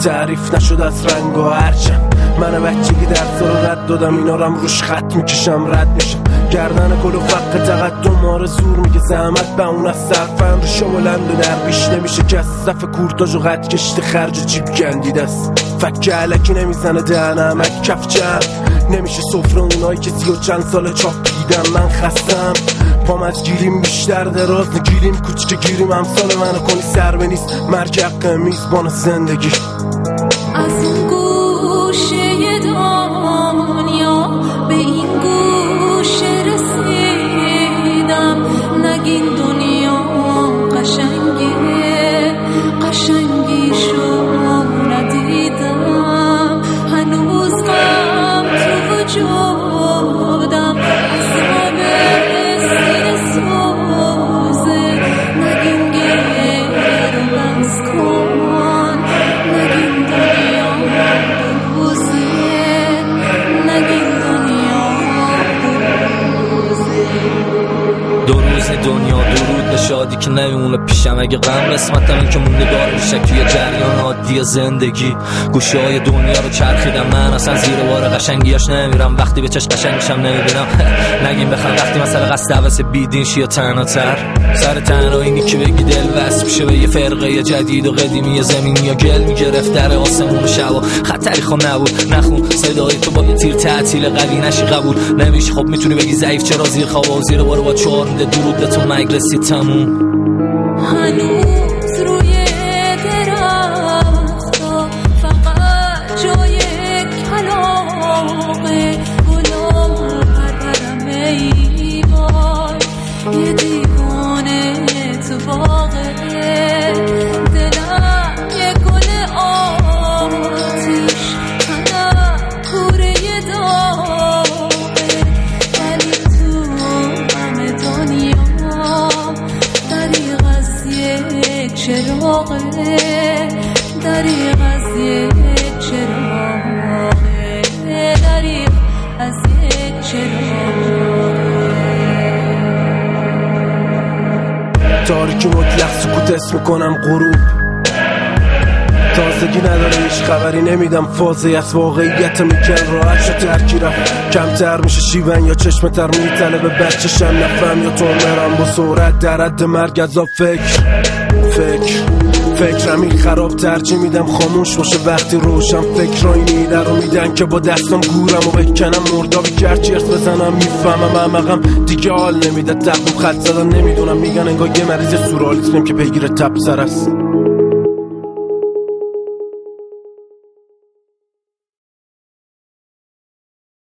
تعریف نشد از رنگ و هرچند من بچگی درسا رو رد دادم، اینا رو هم روش خط میکشم رد میشم. گردن کل و فقه تقدم آره زور میگه زحمت به اون از صرفن رو شو بلند و دربیش نمیشه که از صف کورتاژ و قد کشته خرج جیب گندیده است. فکه علکی نمیزنه دهنم اک کف جمع نمیشه سفره اونایی که 30 سال چاپ دیدم. من خستم پام از گیریم بیشتر دراز نگیریم کوچیک گیریم امثال منو کنی سر به نیست مرگ حق میزبان زندگی. از اون گوشه دنیا به این گوشه رسیدم، نگین دنیا قشنگه قشنگیشو ندیدم، هنوز غم تو وجودم عذاب سینه سوزه، نگین گیر و بس کن، نگین دنیا روزه، نگین دنیا دو روز دنیا درود به شادی که نمیمونه پیشم، اگه غم قسمتم این که موندگار میشه توی جریان عادی زندگی. گوشه های دنیا رو چرخیدم من اصلا زیر بار قشنگیاش نمیرم، وقتی به چشم قشنگشم نمیبینم. نگیم بخوام وقتی مثلا قصد عوض بیدین شی یا تنها سر تنها اینی که بگی دل وصل میشه به یه فرقه جدید و قدیمی زمینی یا گل میگرفت در آسمون شب و خطری خب نبود نخون صدای تو با یه تیر تعطیل قوی نشی قبول نمیشه. خب میتونی بگی ضعیف چرا زیر خواب و زیر بار با 4 میده درود به تو مگرسی تموم. هنوز روی درختا فقط جای کلاغه گلام پرپرم ای وای، یه دیوانه تو باغه دلم یه گل آتیش تنم کوره داغه، ولی تو همه دنیا دریغ از یک چراغه، دریغ از یک چراغه، دریغ از یک چراغه. تاریکی مطلق سکوت اسم کنم غروب، تازگی نداره هیچ خبری نمیدم، فازه از واقعیت میکن راحت شد ترکی رفت کمتر میشه شیون یا چشم تر میتنه به بچشم نفهم یا تو مرم با سرعت در حد مرگ از فکرم این خراب ترجیح میدم خاموش باشه وقتی روشن فکرای نیده رو میدن که با دستم گورم و بکنم مردابی کرد چرت بزنم میفهمم عمقم دیگه حال نمیده تقوم خط زدن نمیدونم میگن انگار یه مریض سورالیسمم که پیگیر تب سر است.